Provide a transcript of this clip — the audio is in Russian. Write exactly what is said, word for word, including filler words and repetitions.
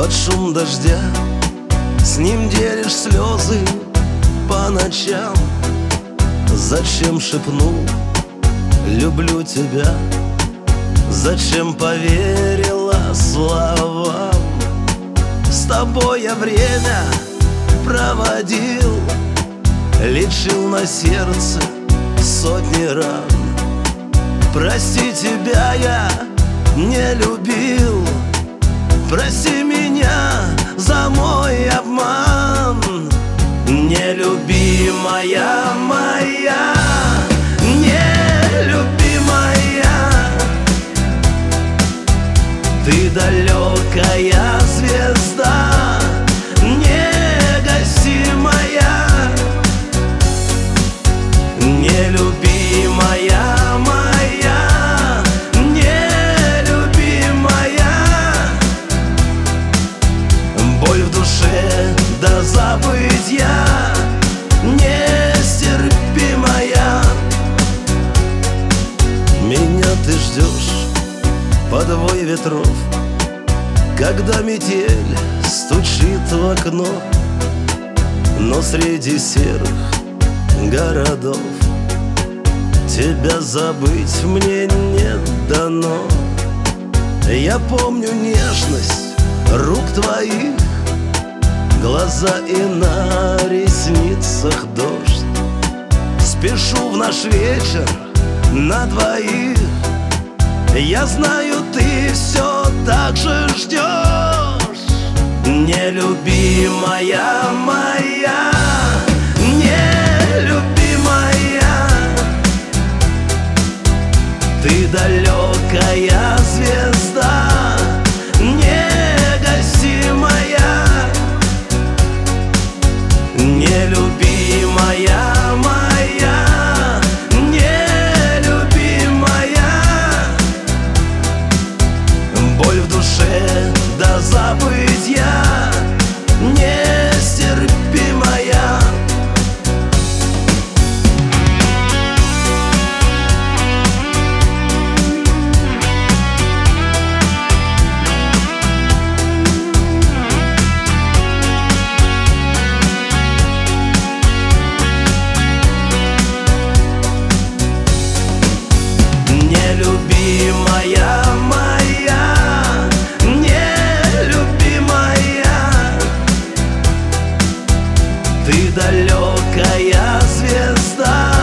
под шум дождя, с ним делишь слезы по ночам. Зачем шепнул «люблю тебя»? Зачем поверила словам? С тобой я время проводил, лечил на сердце сотни ран. Прости, тебя я не любил, прости меня за мой обман. Нелюбимая моя, нелюбимая, ты далекая звезда, негасимая. Нелюбимая моя, нелюбимая, боль в душе до забытья нестерпимая. Меня ты ждешь под вой ветров, когда метель стучит в окно. Но среди серых городов тебя забыть мне не дано. Я помню нежность рук твоих, глаза и на ресницах дождь. Спешу в наш вечер на двоих, я знаю, ты все так же ждешь. Нелюбимая моя, нелюбимая, ты далекая звезда, негасимая. Нелюбимая моя, нелюбимая, боль в душе до забытья нестерпимая. Нелюбимая моя, нелюбимая, ты далекая звезда,